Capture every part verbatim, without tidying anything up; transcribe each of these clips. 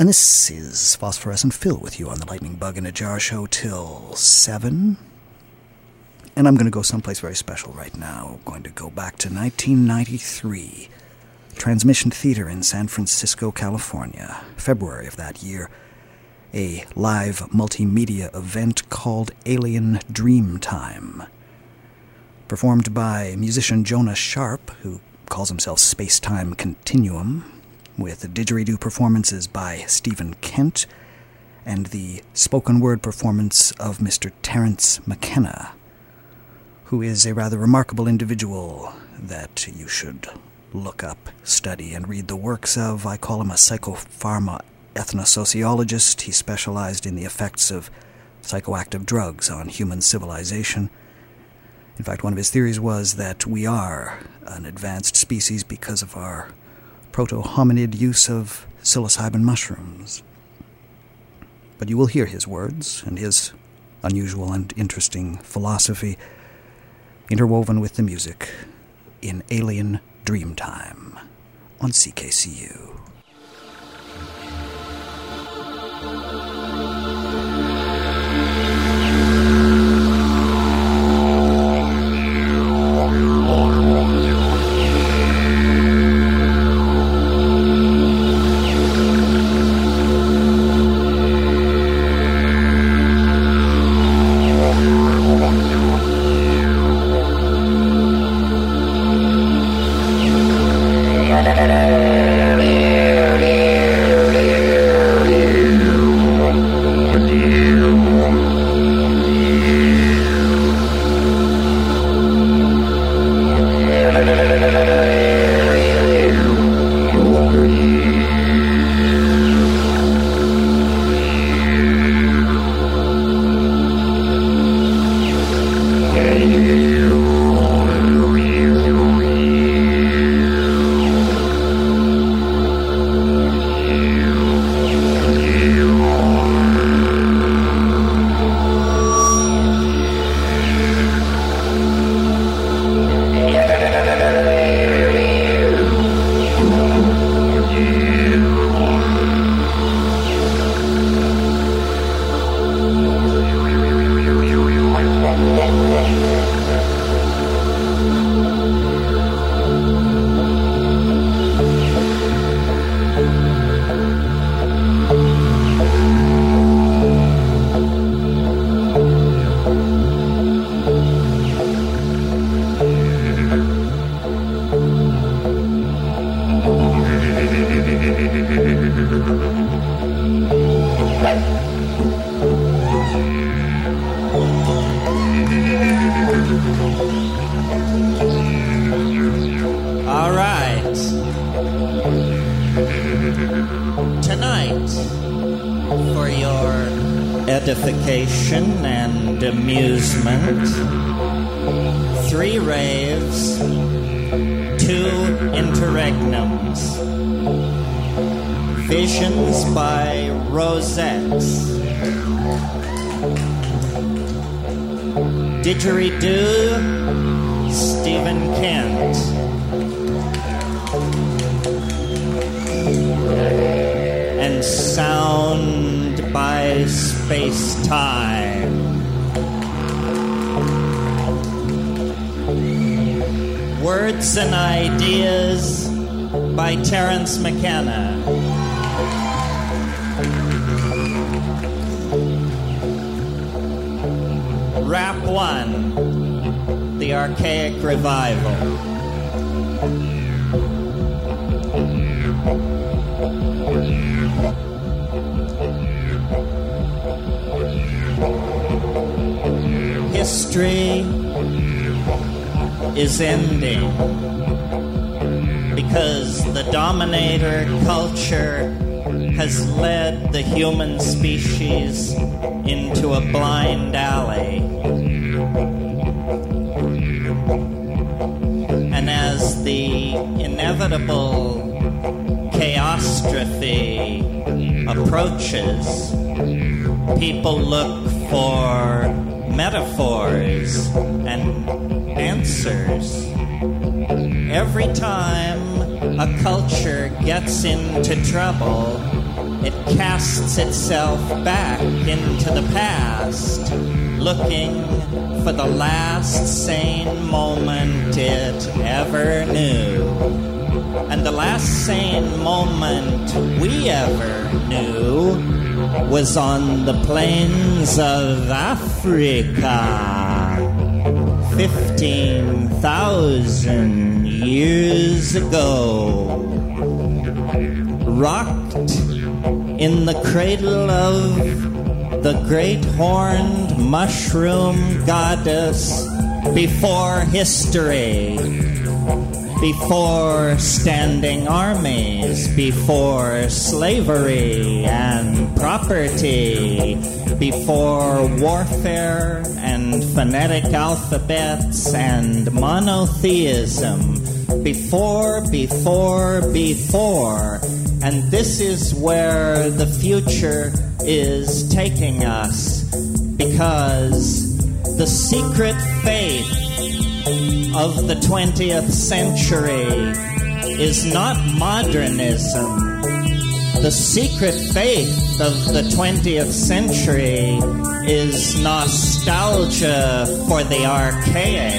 And this is Phosphorescent Phil with you on the Lightning Bug in a Jar show till seven. And I'm going to go someplace very special right now. I'm going to go back to nineteen ninety-three. Transmission Theater in San Francisco, California. February of that year. A live multimedia event called Alien Dreamtime. Performed by musician Jonah Sharp, who calls himself Space-Time Continuum, with didgeridoo performances by Stephen Kent, and the spoken word performance of Mister Terence McKenna, who is a rather remarkable individual that you should look up, study, and read the works of. I call him a psychopharma ethnosociologist. He specialized in the effects of psychoactive drugs on human civilization. In fact, one of his theories was that we are an advanced species because of our proto-hominid use of psilocybin mushrooms. But you will hear his words and his unusual and interesting philosophy interwoven with the music in Alien Dreamtime on C K C U. Didgeridoo, Stephen Kent. And sound by Space-Time. Words and Ideas by Terence McKenna. Rap one, The Archaic Revival. History is ending because the dominator culture has led the human species into a blind alley. And as the inevitable chaostrophe approaches, people look for metaphors and answers. Every time a culture gets into trouble, it casts itself back into the past, looking for the last sane moment it ever knew. And the last sane moment we ever knew was on the plains of Africa, fifteen thousand years ago. Rocked in the cradle of the great horned mushroom goddess before history, before standing armies, before slavery and property, before warfare and phonetic alphabets and monotheism, before, before, before. And this is where the future is taking us, because the secret faith of the twentieth century is not modernism. The secret faith of the twentieth century is nostalgia for the archaic,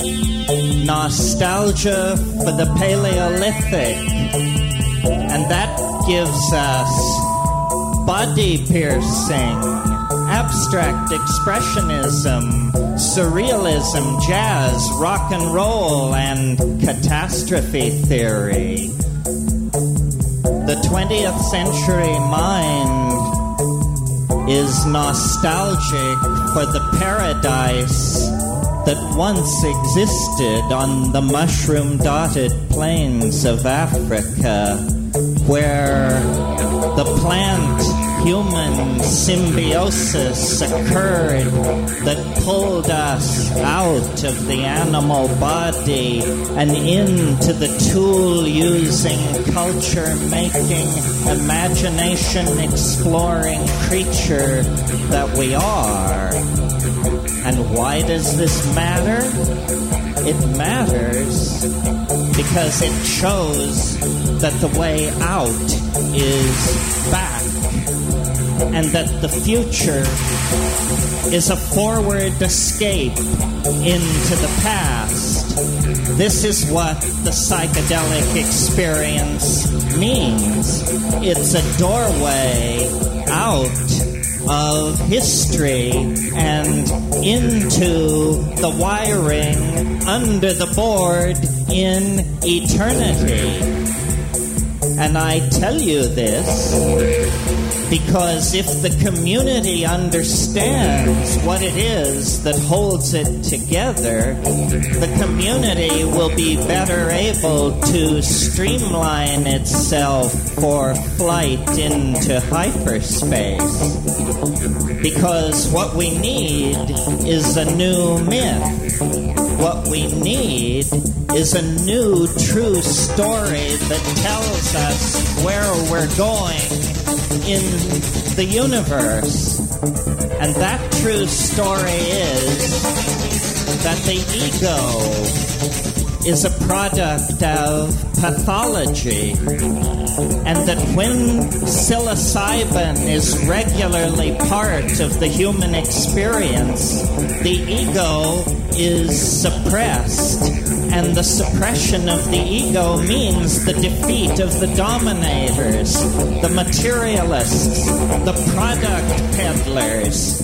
nostalgia for the Paleolithic, and that gives us body-piercing, abstract expressionism, surrealism, jazz, rock and roll, and catastrophe theory. The twentieth century mind is nostalgic for the paradise that once existed on the mushroom-dotted plains of Africa, where the plant-human symbiosis occurred that pulled us out of the animal body and into the tool-using, culture-making, imagination-exploring creature that we are. And why does this matter? It matters because it shows that the way out is back, and that the future is a forward escape into the past. This is what the psychedelic experience means. It's a doorway out of history and into the wiring under the board in eternity. And I tell you this because if the community understands what it is that holds it together, the community will be better able to streamline itself for flight into hyperspace. Because what we need is a new myth. What we need is a new true story that tells us where we're going in the universe. And that true story is that the ego is a product of pathology, and that when psilocybin is regularly part of the human experience, the ego is suppressed, and the suppression of the ego means the defeat of the dominators, the materialists, the product peddlers.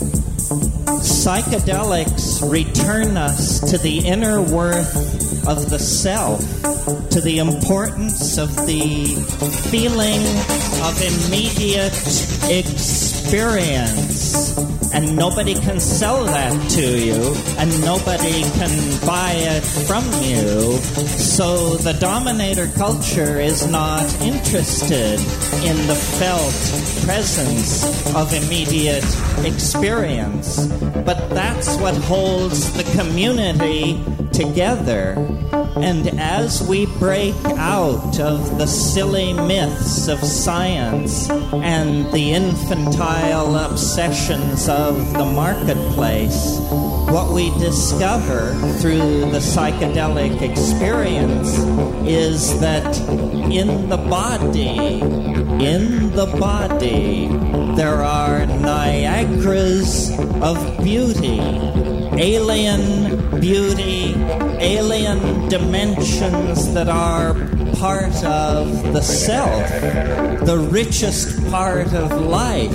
Psychedelics return us to the inner worth of the self, to the importance of the feeling of immediate experience. And nobody can sell that to you, and nobody can buy it from you. So the dominator culture is not interested in the felt presence of immediate experience. But but that's what holds the community together. And as we break out of the silly myths of science and the infantile obsessions of the marketplace, what we discover through the psychedelic experience is that in the body, in the body, there are Niagaras of beauty, alien beauty, alien dimensions that are part of the self, the richest part of life.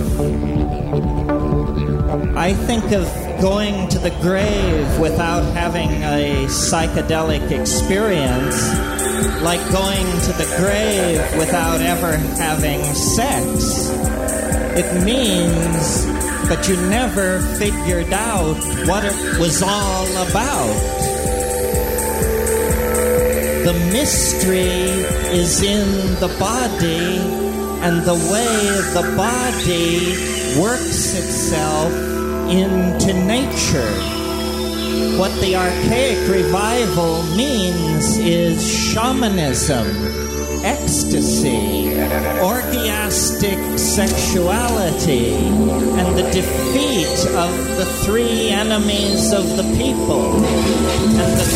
I think of going to the grave without having a psychedelic experience like going to the grave without ever having sex. It means that you never figured out what it was all about. The mystery is in the body and the way the body works itself into nature. What the archaic revival means is shamanism, ecstasy, orgiastic sexuality, and the defeat of the three enemies of the people. And the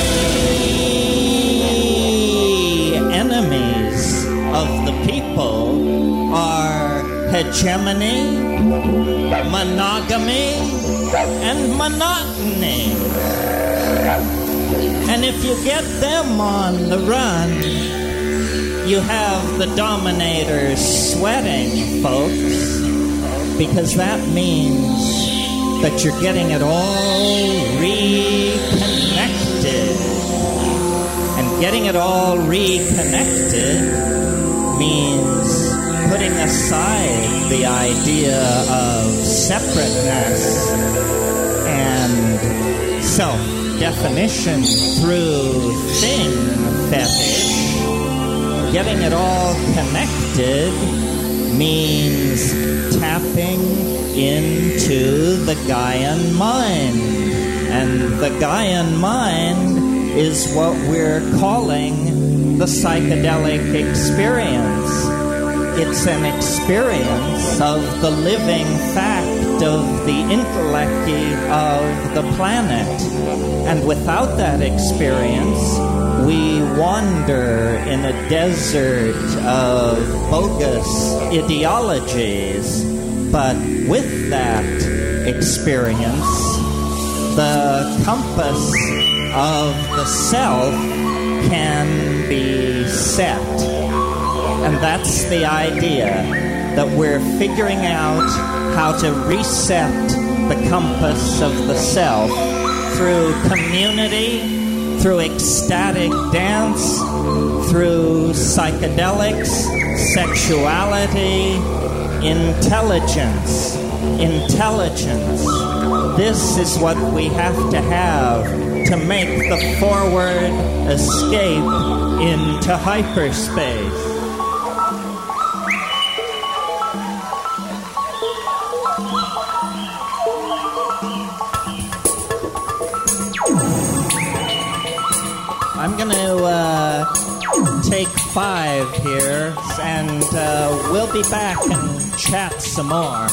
three enemies of the people are hegemony, monogamy, and monotony. And if you get them on the run, you have the dominators sweating, folks, because that means that you're getting it all reconnected. And getting it all reconnected means putting aside the idea of separateness and self-definition through thing fetish. Getting it all connected means tapping into the Gaian mind. And the Gaian mind is what we're calling the psychedelic experience. It's an experience of the living fact of the intellect of the planet. And without that experience, we wander in a desert of bogus ideologies. But with that experience, the compass of the self can be set. And that's the idea, that we're figuring out how to reset the compass of the self through community, through ecstatic dance, through psychedelics, sexuality, intelligence. Intelligence. This is what we have to have to make the forward escape into hyperspace. I'm going to uh, take five here, and uh, we'll be back and chat some more.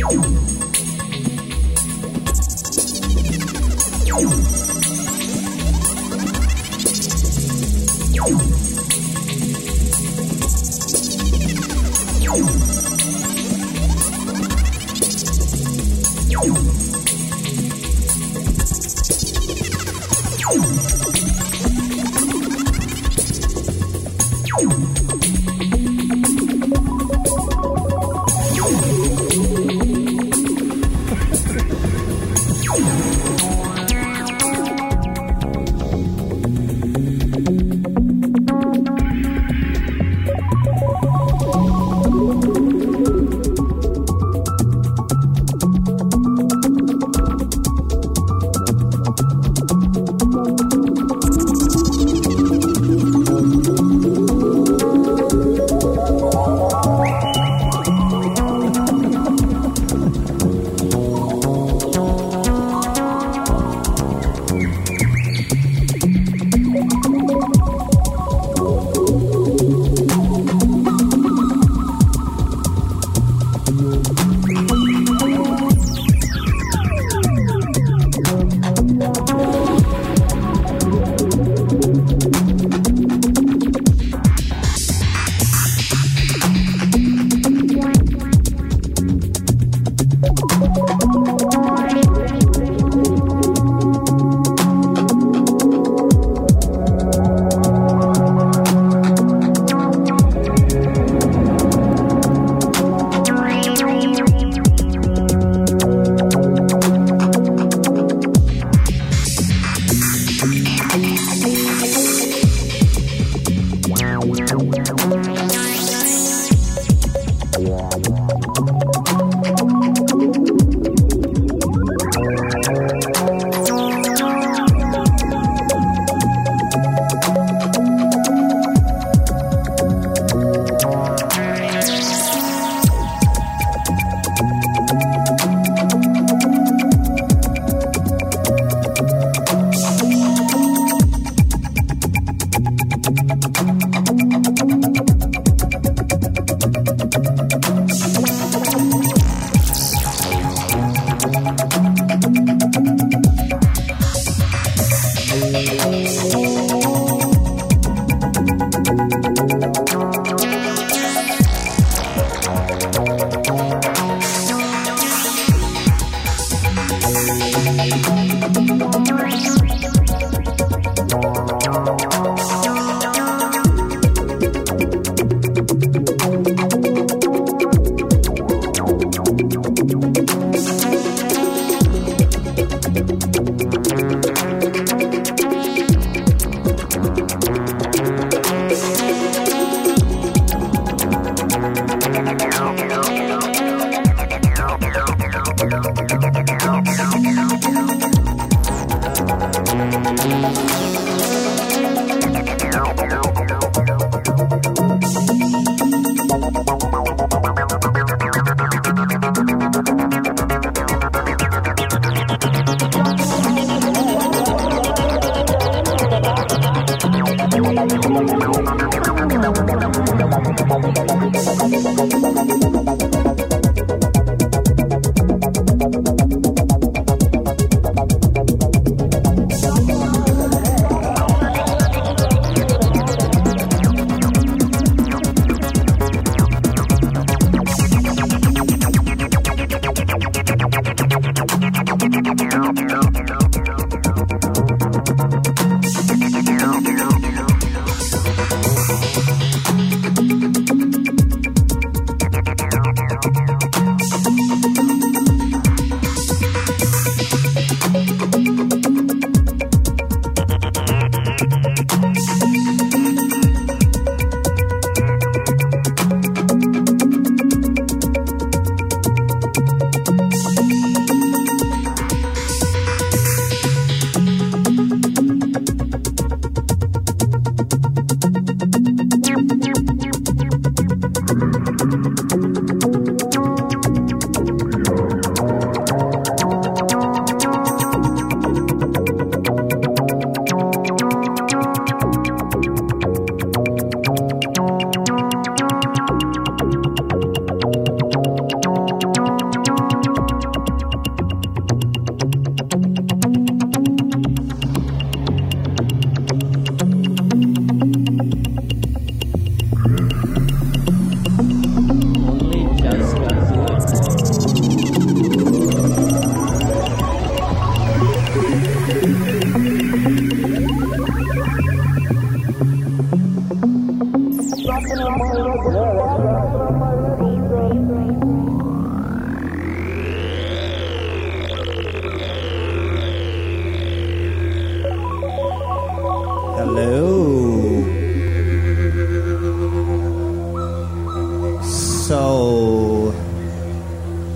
Thank you.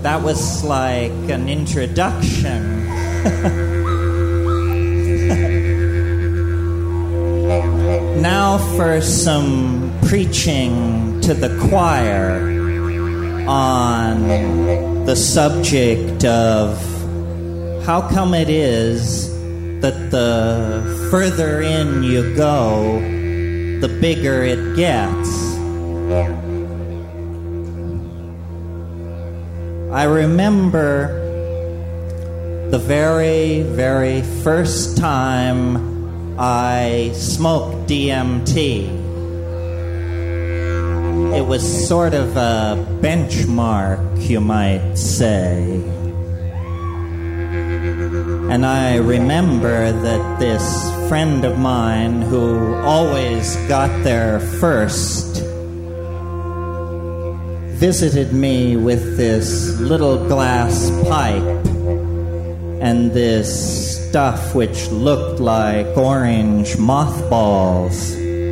that was like an introduction. Now for some preaching to the choir on the subject of how come it is that the further in you go, the bigger it gets. I remember the very, very first time I smoked D M T. It was sort of a benchmark, you might say. And I remember that this friend of mine who always got there first visited me with this little glass pipe and this stuff which looked like orange mothballs.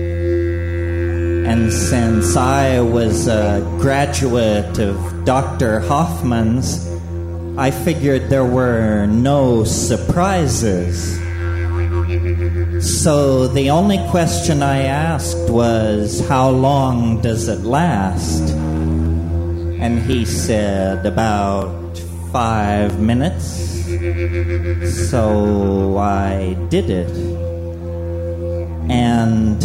And since I was a graduate of Doctor Hoffman's, I figured there were no surprises. So the only question I asked was, how long does it last? And he said, about five minutes. So I did it. And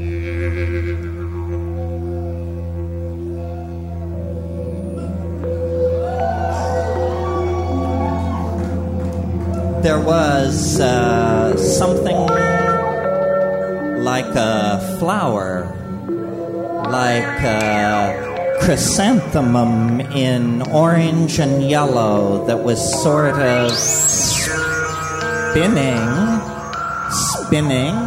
there was uh, something like a flower, like a chrysanthemum in orange and yellow that was sort of spinning, spinning,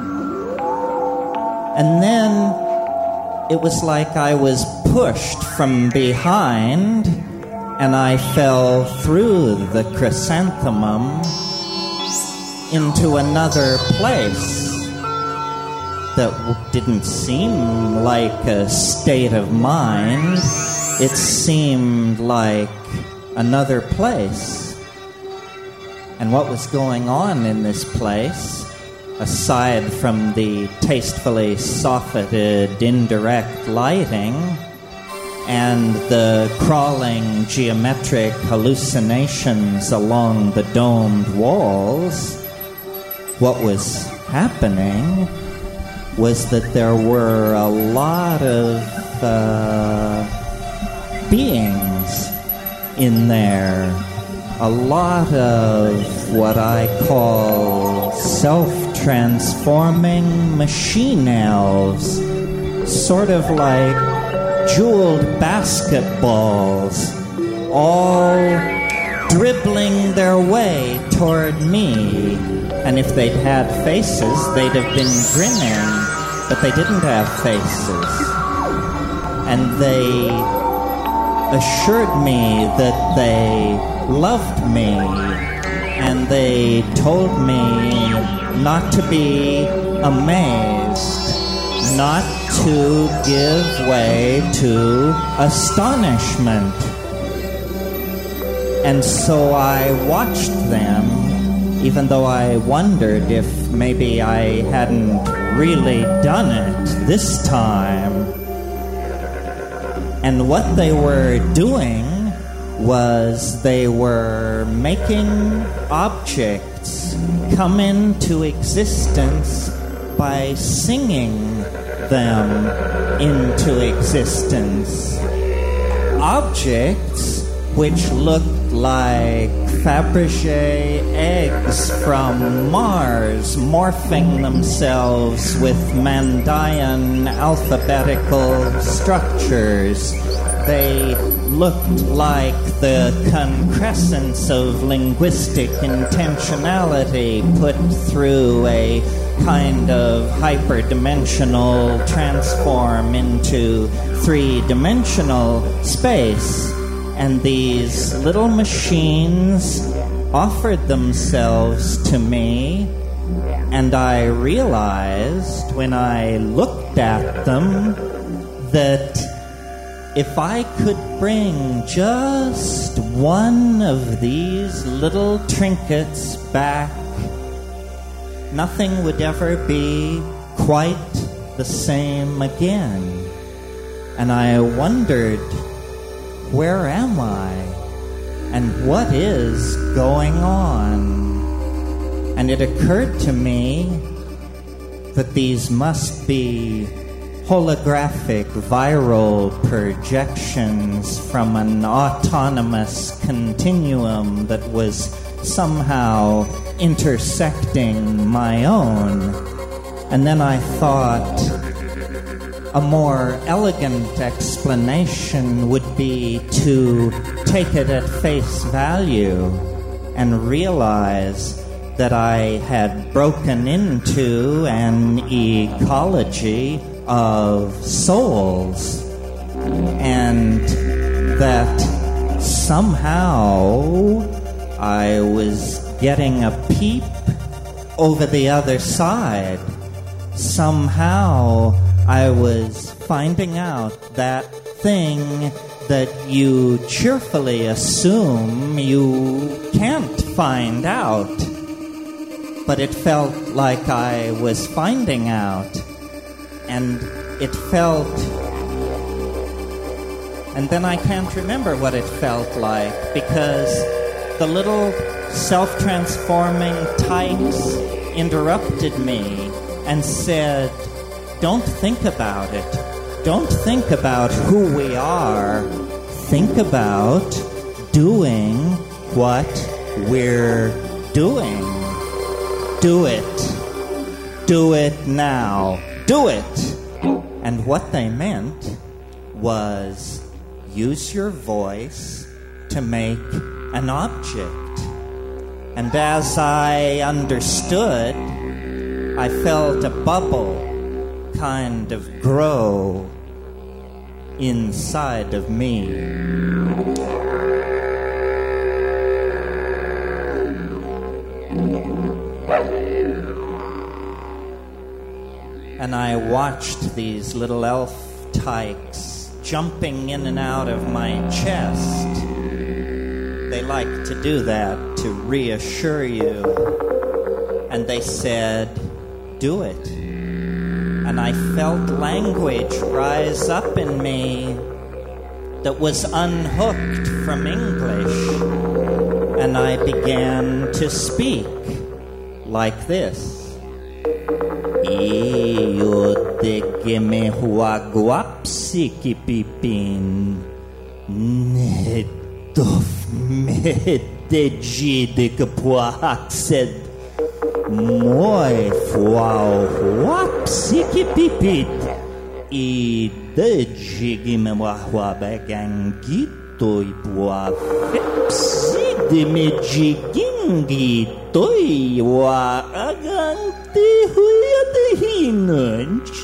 and then it was like I was pushed from behind and I fell through the chrysanthemum into another place that didn't seem like a state of mind. It seemed like another place. And what was going on in this place, aside from the tastefully softened indirect lighting and the crawling geometric hallucinations along the domed walls, what was happening was that there were a lot of uh, beings in there, a lot of what I call self-transforming machine elves, sort of like jeweled basketballs, all dribbling their way toward me. And if they'd had faces, they'd have been grinning, but they didn't have faces. And they assured me that they loved me, and they told me not to be amazed, not to give way to astonishment. And so I watched them, even though I wondered if maybe I hadn't really done it this time. And what they were doing was they were making objects come into existence by singing them into existence. Objects which looked like Fabergé eggs from Mars, morphing themselves with Mandaean alphabetical structures. They looked like the concrescence of linguistic intentionality put through a kind of hyperdimensional transform into three-dimensional space. And these little machines offered themselves to me, and I realized when I looked at them that if I could bring just one of these little trinkets back, nothing would ever be quite the same again. And I wondered, where am I? And what is going on? And it occurred to me that these must be holographic viral projections from an autonomous continuum that was somehow intersecting my own. And then I thought a more elegant explanation would be to take it at face value and realize that I had broken into an ecology of souls, and that somehow I was getting a peep over the other side. Somehow I was finding out that thing that you cheerfully assume you can't find out. But it felt like I was finding out. And it felt... And then I can't remember what it felt like, because the little self-transforming tykes interrupted me and said, don't think about it. Don't think about who we are. Think about doing what we're doing. Do it. Do it now. Do it. And what they meant was use your voice to make an object. And as I understood, I felt a bubble kind of grow inside of me. And I watched these little elf tykes jumping in and out of my chest. They like to do that to reassure you. And they said, do it. And I felt language rise up in me that was unhooked from English. And I began to speak like this. Iyo te que me huaguapsiki pipin Nedof me te jide que poaxed Moi fuau huapsiki pipit I de jigi me wahuabegangito I puafepsi de me jigingito I wa agante hinunch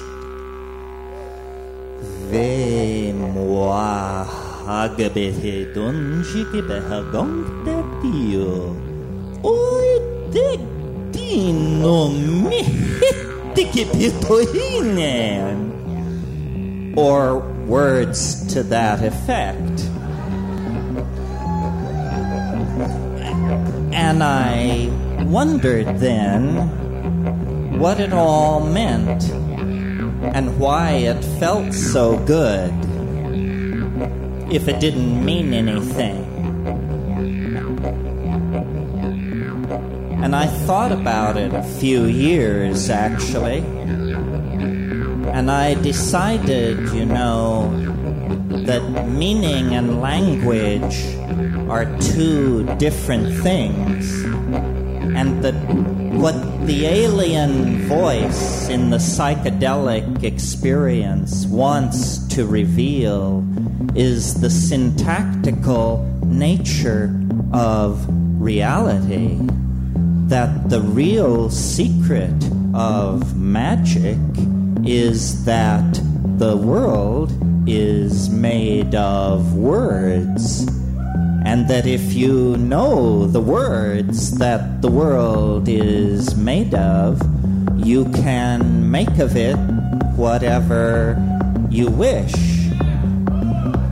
ve moi hagabete donji que behagongte tio oi de dino me que pitohine or words to that effect. And I wondered then what it all meant and why it felt so good if it didn't mean anything. And I thought about it a few years, actually, and I decided, you know, that meaning and language are two different things, and that what the alien voice in the psychedelic experience wants to reveal is the syntactical nature of reality. That the real secret of magic is that the world is made of words. And that if you know the words that the world is made of, you can make of it whatever you wish.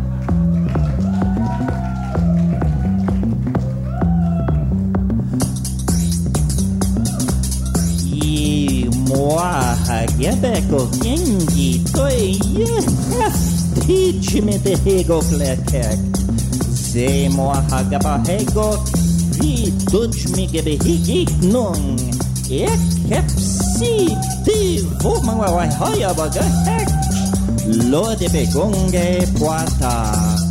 Ego gengi toi heftig med hego klekek. Zemo hagaba hego vi dudj mige behigig nung. Ek hepsi divo mga wahaya baga hek. Lo de begonge poata.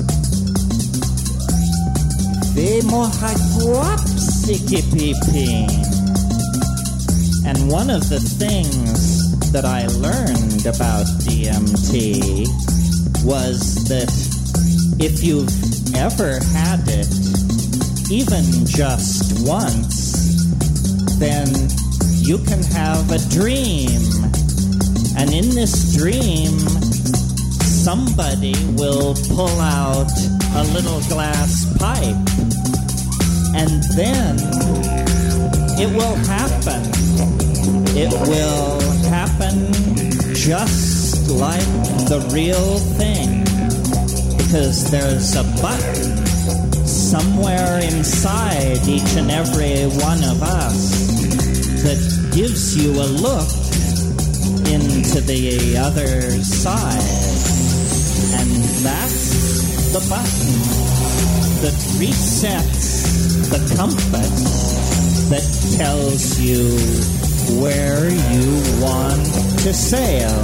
Vemo haguapsi kipipin. And one of the things that I learned about D M T was that if you've ever had it, even just once, then you can have a dream. And in this dream, somebody will pull out a little glass pipe. And then it will happen. It will happen just like the real thing. Because there's a button somewhere inside each and every one of us that gives you a look into the other side. And that's the button that resets the compass that tells you where you want to sail.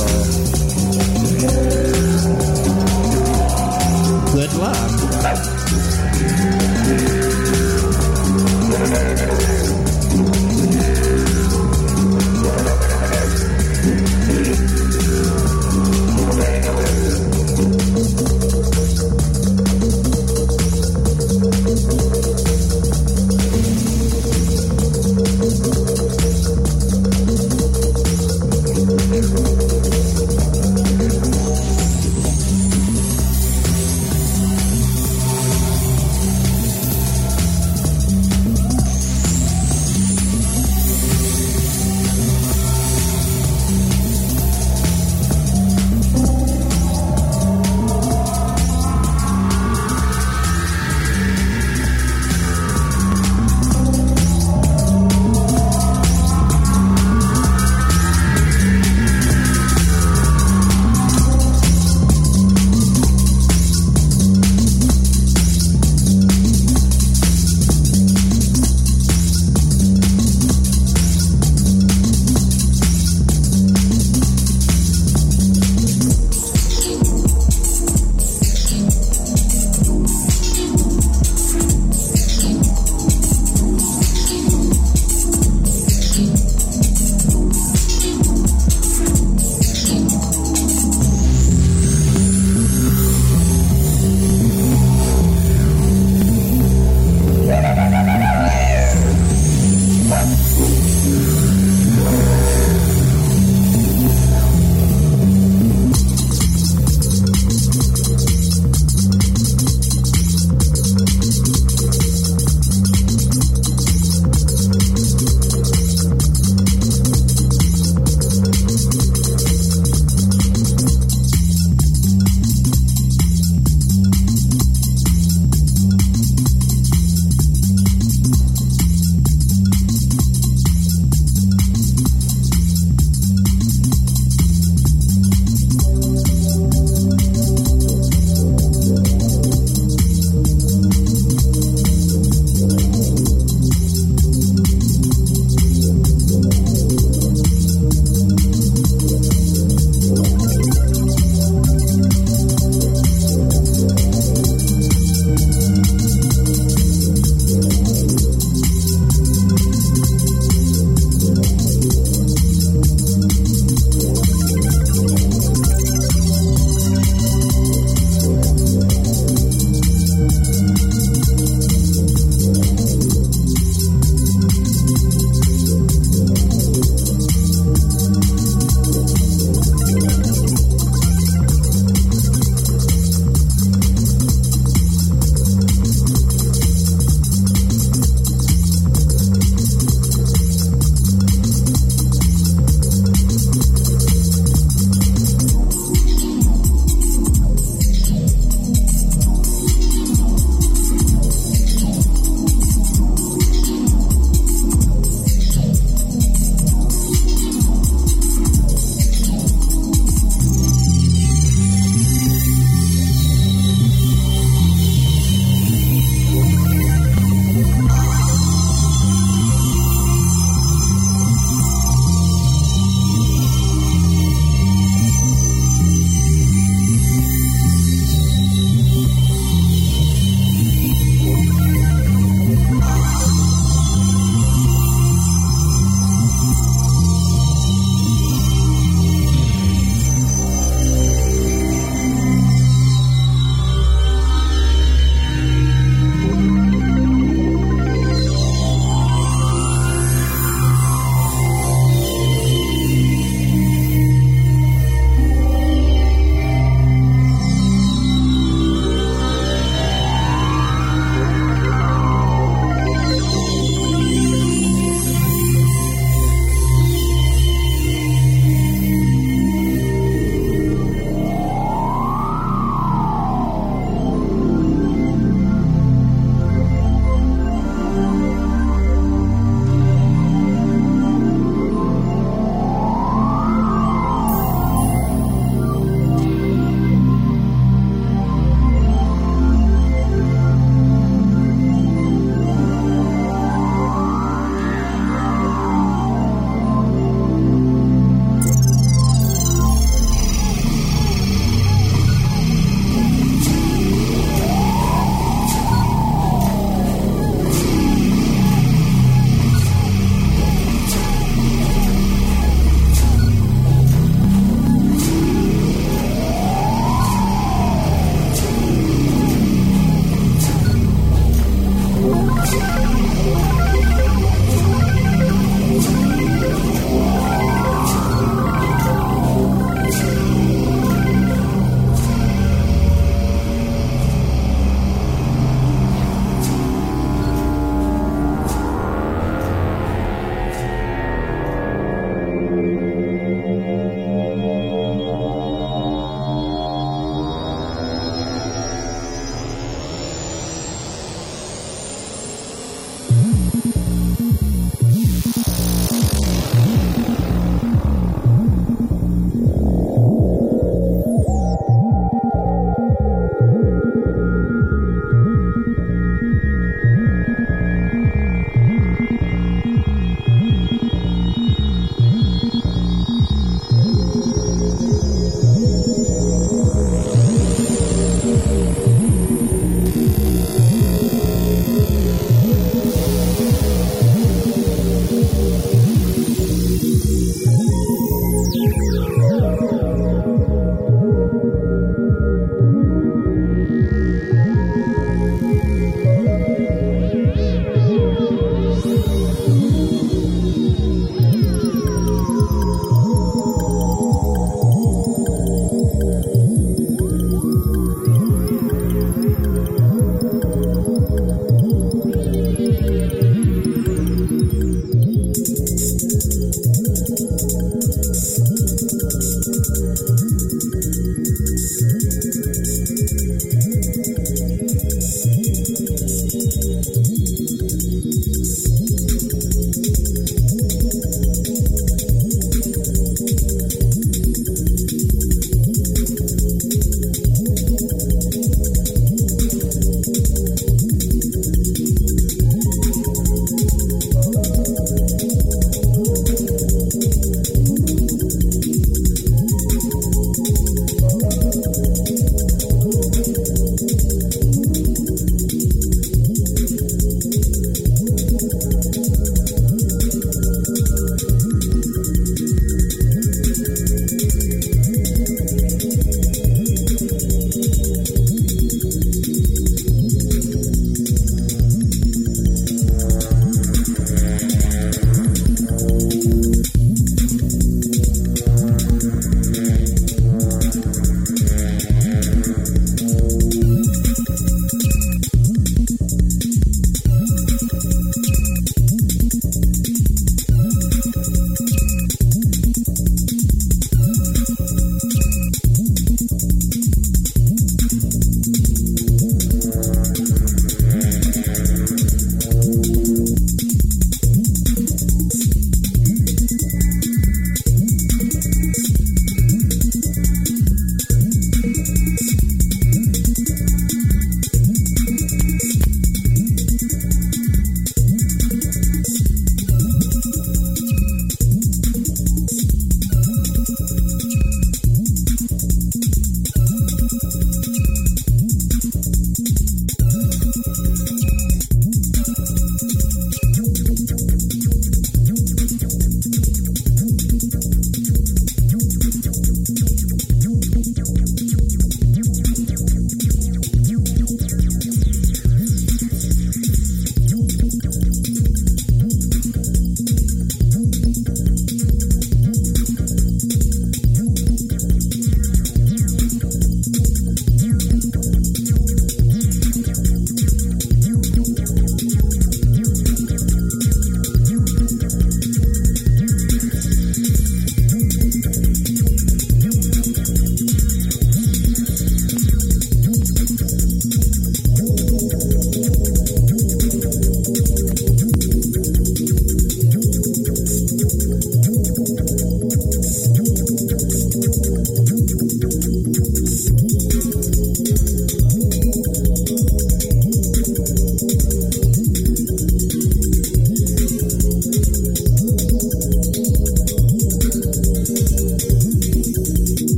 Good luck.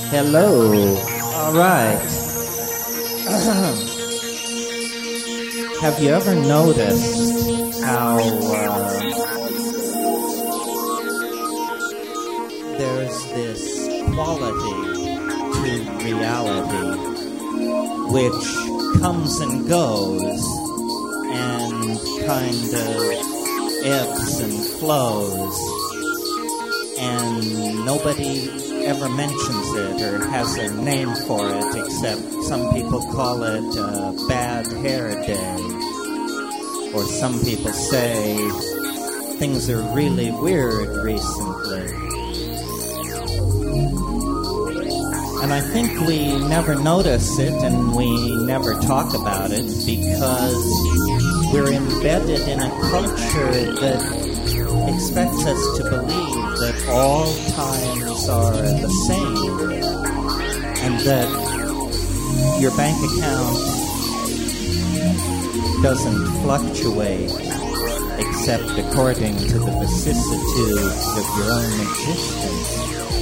Hello. All right. Have you ever noticed how uh, there's this quality to reality which comes and goes and kind of ebbs and flows, and nobody ever mentions it or has a name for it, except some people call it a bad hair day, or some people say things are really weird recently. And I think we never notice it and we never talk about it because we're embedded in a culture that expects us to believe that all times are the same and that your bank account doesn't fluctuate except according to the vicissitudes of your own existence.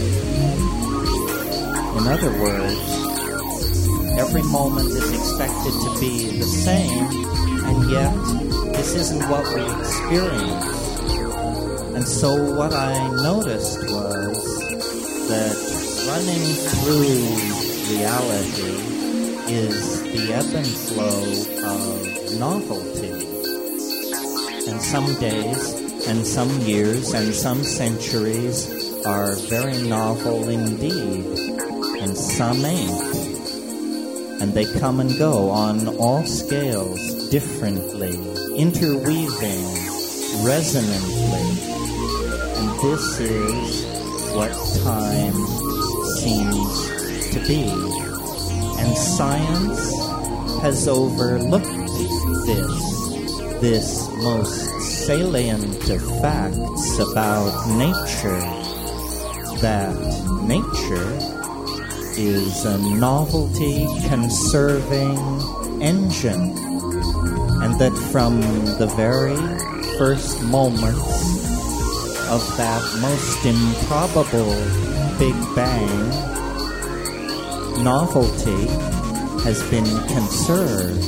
In other words, every moment is expected to be the same, and yet this isn't what we experience. And so what I noticed was that running through reality is the ebb and flow of novelty. And some days, and some years, and some centuries are very novel indeed, and some ain't. And they come and go on all scales, differently, interweaving, resonantly. And this is what time seems to be. And science has overlooked this, this most salient of facts about nature, that nature is a novelty-conserving engine, and that from the very first moments of that most improbable Big Bang, novelty has been conserved,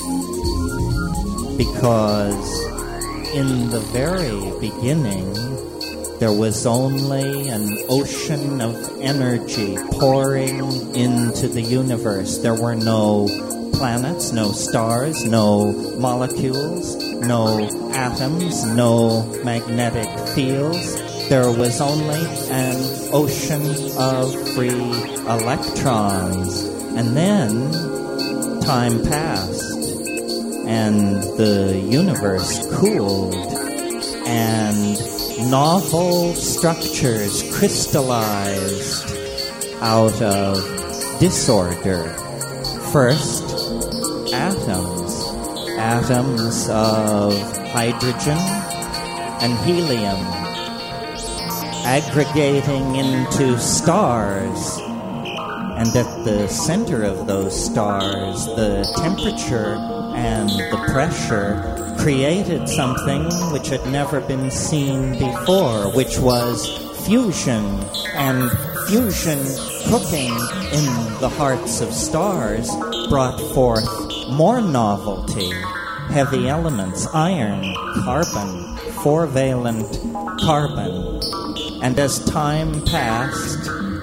because in the very beginning there was only an ocean of energy pouring into the universe. There were no planets, no stars, no molecules, no atoms, no magnetic fields. There was only an ocean of free electrons. And then time passed, and the universe cooled, and novel structures crystallized out of disorder. First, atoms. Atoms of hydrogen and helium aggregating into stars. And at the center of those stars, the temperature and the pressure created something which had never been seen before, which was fusion. And fusion cooking in the hearts of stars brought forth more novelty. Heavy elements, iron, carbon, four-valent carbon. And as time passed,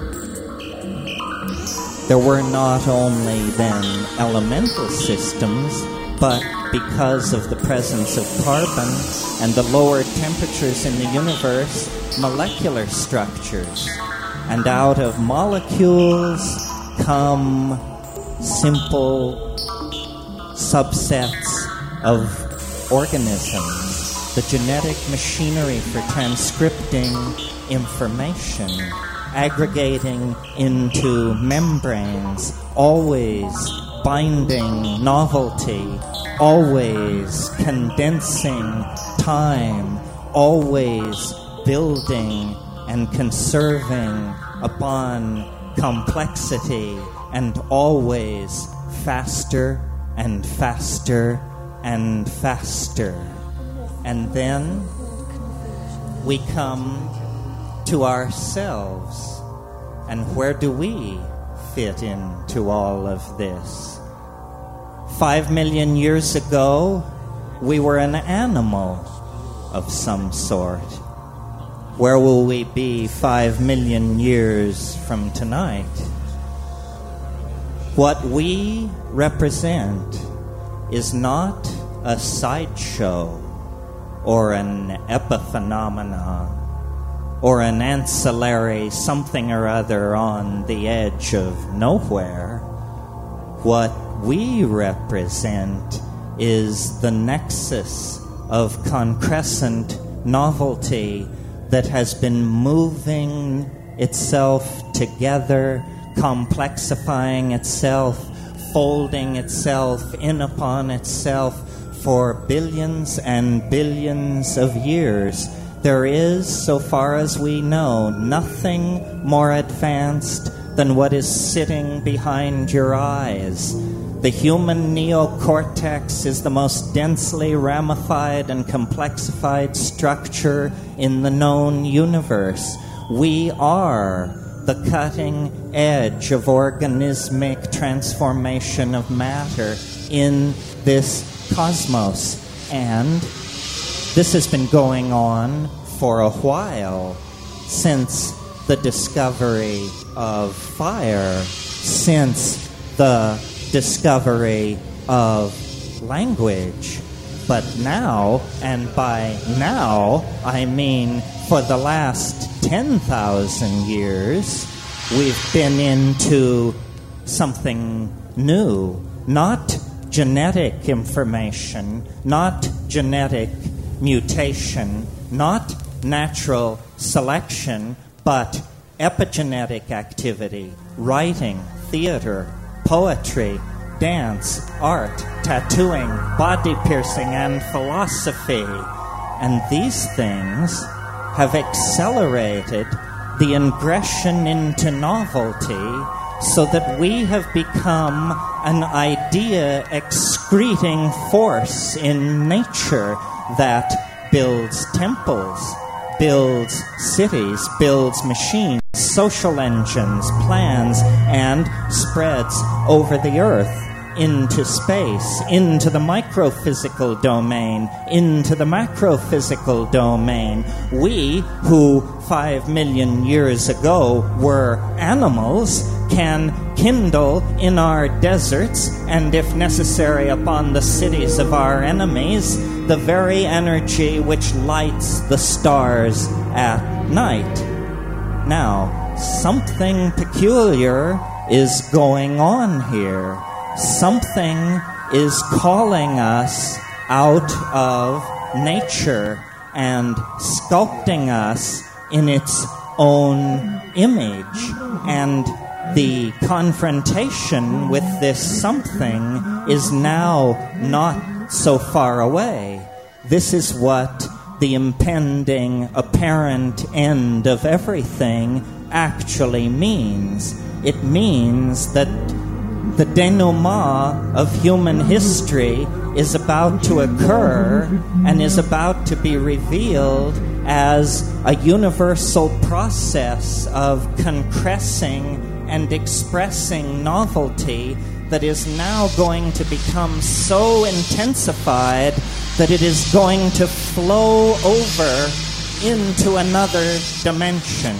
there were not only then elemental systems, but because of the presence of carbon and the lower temperatures in the universe, molecular structures. And out of molecules come simple subsets of organisms, the genetic machinery for transcripting information, aggregating into membranes, always binding novelty, always condensing time, always building and conserving upon complexity, and always faster and faster and faster. And then we come to ourselves, And where do we fit into all of this? Five million years ago, we were an animal of some sort. Where will we be five million years from tonight? What we represent is not a sideshow or an epiphenomenon or an ancillary something or other on the edge of nowhere. What we represent is the nexus of concrescent novelty that has been moving itself together, complexifying itself, folding itself in upon itself for billions and billions of years. There is, so far as we know, nothing more advanced than what is sitting behind your eyes. The human neocortex is the most densely ramified and complexified structure in the known universe. We are the cutting edge of organismic transformation of matter in this cosmos. And this has been going on for a while, since the discovery of fire, since the discovery of language. But now, and by now I mean for the last ten thousand years, we've been into something new. Not genetic information, not genetic mutation, not natural selection, but epigenetic activity, writing, theater, poetry, dance, art, tattooing, body piercing, and philosophy. And these things have accelerated the ingression into novelty so that we have become an idea-excreting force in nature that builds temples, builds cities, builds machines, social engines, plans, and spreads over the earth, into space, into the microphysical domain, into the macrophysical domain. We, who five million years ago were animals, can kindle in our deserts, and if necessary upon the cities of our enemies, the very energy which lights the stars at night. Now, something peculiar is going on here. Something is calling us out of nature and sculpting us in its own image. And the confrontation with this something is now not so far away. This is what the impending apparent end of everything actually means. It means that the denouement of human history is about to occur and is about to be revealed as a universal process of concressing and expressing novelty that is now going to become so intensified that it is going to flow over into another dimension.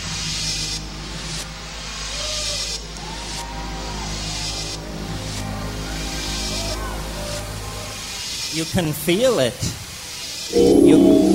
You can feel it. You,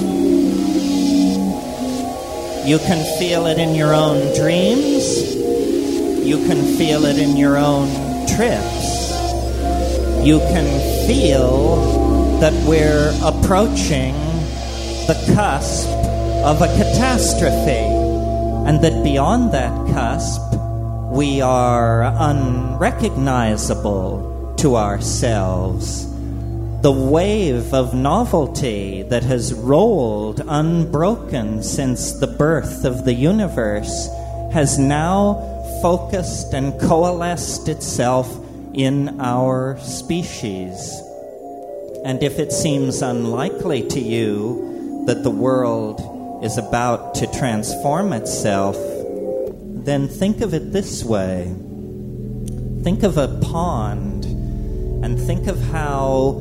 you can feel it in your own dreams. You can feel it in your own trips. You can feel that we're approaching the cusp of a catastrophe, and that beyond that cusp, we are unrecognizable to ourselves. The wave of novelty that has rolled unbroken since the birth of the universe has now focused and coalesced itself in our species. And if it seems unlikely to you that the world is about to transform itself, then think of it this way. Think of a pond, and think of how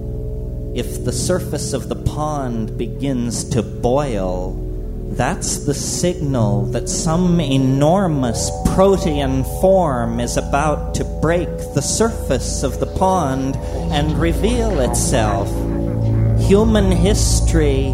if the surface of the pond begins to boil, that's the signal that some enormous protean form is about to break the surface of the pond and reveal itself. Human history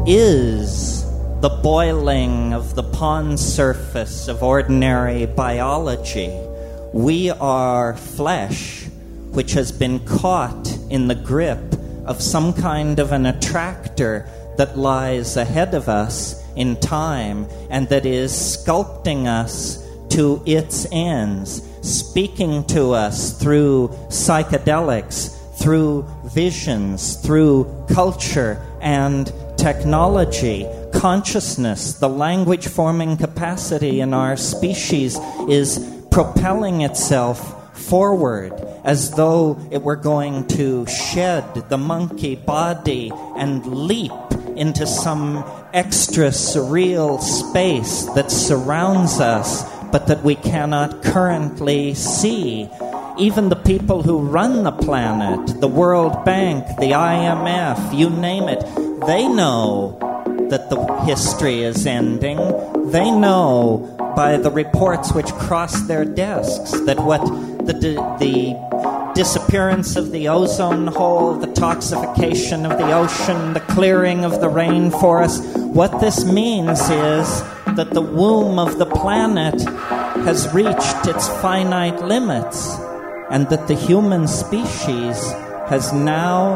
is the boiling of the pond surface of ordinary biology. We are flesh which has been caught in the grip of some kind of an attractor that lies ahead of us in time and that is sculpting us to its ends, speaking to us through psychedelics, through visions, through culture and technology. Consciousness, the language-forming capacity in our species, is propelling itself forward as though it were going to shed the monkey body and leap into some extra surreal space that surrounds us, but that we cannot currently see. Even the people who run the planet, the World Bank, the I M F, you name it, they know that the history is ending. They know by the reports which cross their desks that what the, the disappearance of the ozone hole, the toxification of the ocean, the clearing of the rainforest, what this means is that the womb of the planet has reached its finite limits, and that the human species has now,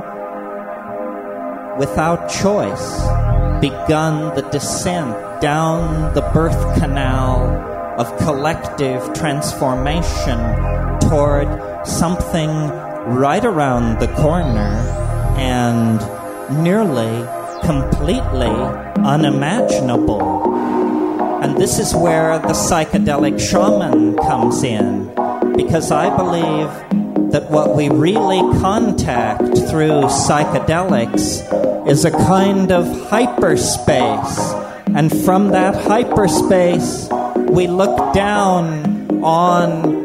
without choice, begun the descent down the birth canal of collective transformation toward something right around the corner and nearly completely unimaginable. And this is where the psychedelic shaman comes in, because I believe that what we really contact through psychedelics is a kind of hyperspace. And from that hyperspace, we look down on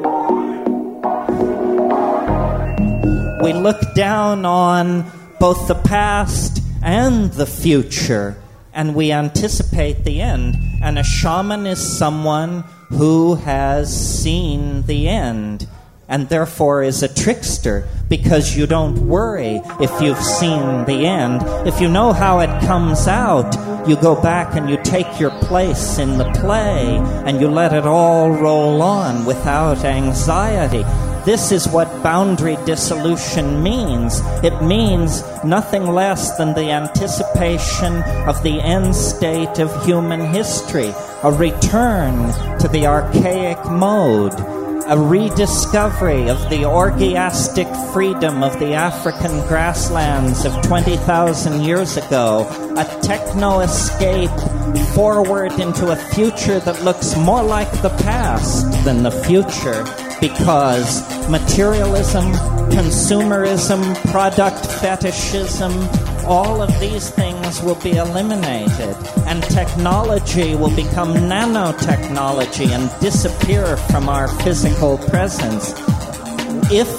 we look down on both the past and the future, and we anticipate the end. And a shaman is someone who has seen the end, and therefore is a trickster, because you don't worry if you've seen the end. If you know how it comes out, you go back and you take your place in the play, and you let it all roll on without anxiety. This is what boundary dissolution means. It means nothing less than the anticipation of the end state of human history, a return to the archaic mode, a rediscovery of the orgiastic freedom of the African grasslands of twenty thousand years ago, a techno-escape forward into a future that looks more like the past than the future, because materialism, consumerism, product fetishism, all of these things will be eliminated, and technology will become nanotechnology and disappear from our physical presence. If,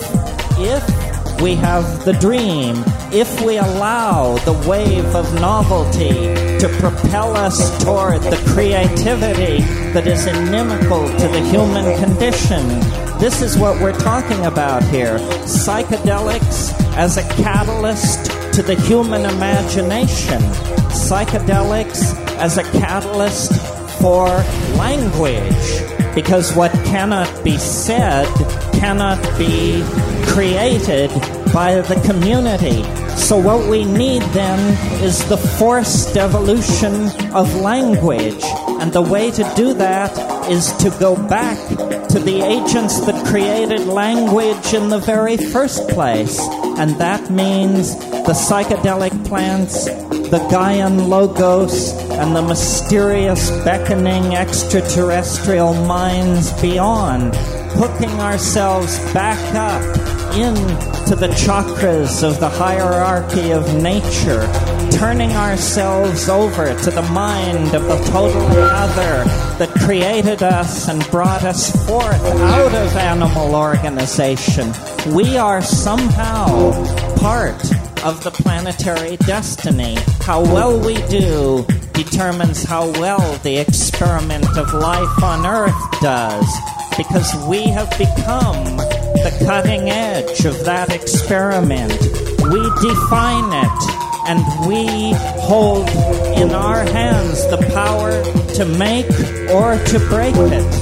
if we have the dream, if we allow the wave of novelty to propel us toward the creativity that is inimical to the human condition, this is what we're talking about here. Psychedelics as a catalyst to the human imagination. Psychedelics as a catalyst for language. Because what cannot be said cannot be created by the community. So what we need then is the forced evolution of language. And the way to do that is to go back to the agents that created language in the very first place. And that means the psychedelic plants, the Gaian logos, and the mysterious beckoning extraterrestrial minds beyond, hooking ourselves back up into the chakras of the hierarchy of nature, turning ourselves over to the mind of the total other that created us and brought us forth out of animal organization. We are somehow part of the planetary destiny. How well we do determines how well the experiment of life on Earth does, because we have become the cutting edge of that experiment. We define it, and we hold in our hands the power to make or to break it.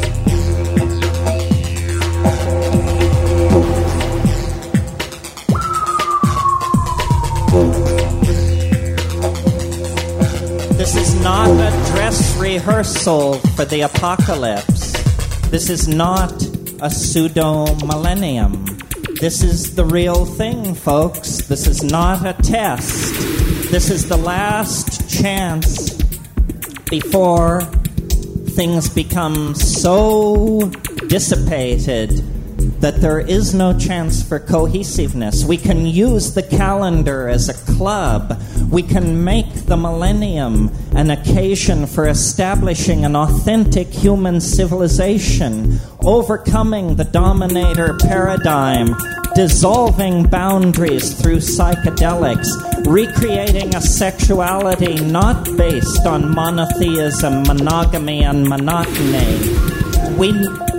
This is not a dress rehearsal for the apocalypse. This is not a pseudo-millennium. This is the real thing, folks. This is not a test. This is the last chance before things become so dissipated that there is no chance for cohesiveness. We can use the calendar as a club. We can make the millennium an occasion for establishing an authentic human civilization, overcoming the dominator paradigm, dissolving boundaries through psychedelics, recreating a sexuality not based on monotheism, monogamy, and monotony. We...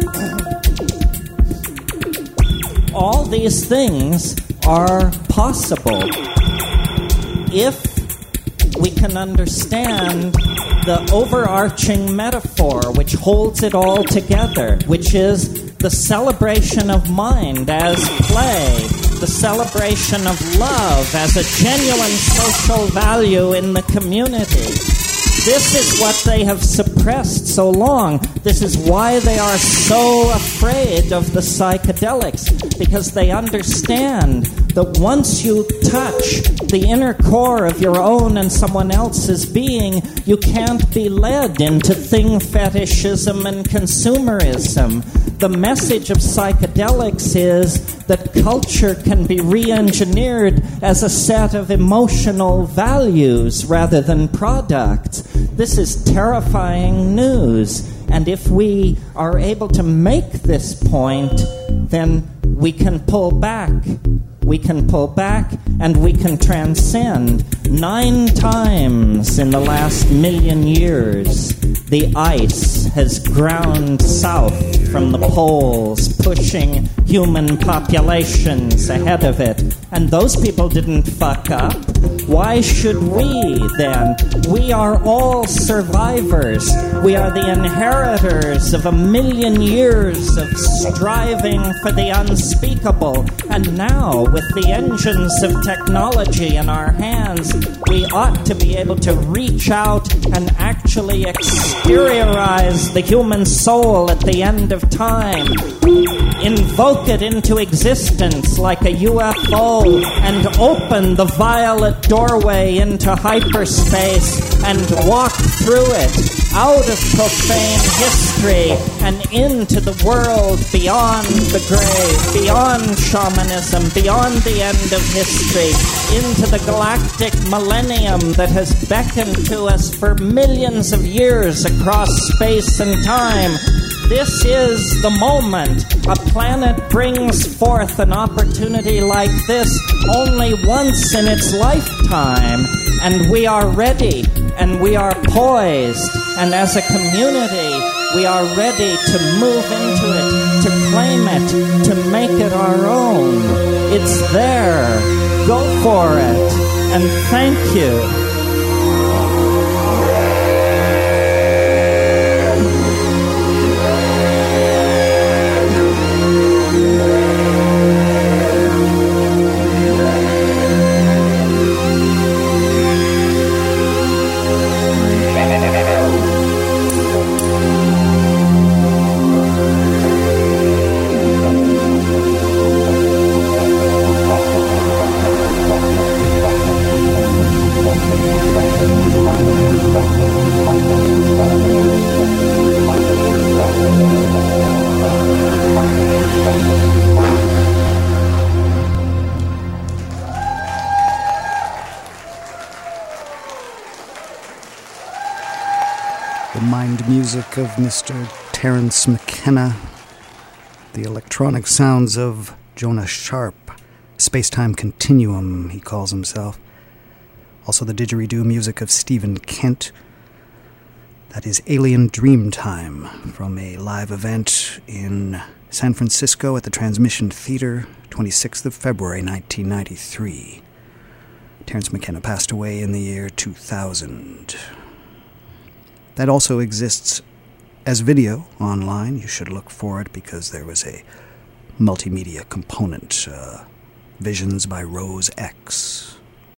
All these things are possible if we can understand the overarching metaphor which holds it all together, which is the celebration of mind as play, the celebration of love as a genuine social value in the community. This is what they have suppressed so long. This is why they are so afraid of the psychedelics, because they understand that once you touch the inner core of your own and someone else's being, you can't be led into thing fetishism and consumerism. The message of psychedelics is that culture can be re-engineered as a set of emotional values rather than products. This is terrifying news. And if we are able to make this point, then we can pull back. We can pull back and we can transcend. Nine times in the last million years, the ice has ground south from the poles, pushing human populations ahead of it. And those people didn't fuck up. Why should we then? We are all survivors. We are the inheritors of a million years of striving for the unspeakable. And now, with the engines of technology in our hands, we ought to be able to reach out and actually exteriorize the human soul at the end of time. Invoke it into existence like a U F O and open the violet doorway into hyperspace and walk through it out of profane history and into the world beyond the grave, beyond shamanism, beyond the end of history, into the galactic millennium that has beckoned to us for millions of years across space and time. This is the moment. A planet brings forth an opportunity like this only once in its lifetime, and we are ready, and we are poised, and as a community, we are ready to move into it, to claim it, to make it our own. It's there. Go for it, and thank you. The mind music of Mister Terence McKenna. The electronic sounds of Jonah Sharp. Space-time continuum, he calls himself. Also the didgeridoo music of Stephen Kent. That is Alien Dreamtime from a live event in San Francisco at the Transmission Theater, twenty-sixth of February, nineteen ninety-three. Terence McKenna passed away in the year two thousand. That also exists as video online. You should look for it because there was a multimedia component. Uh, Visions by Rose X.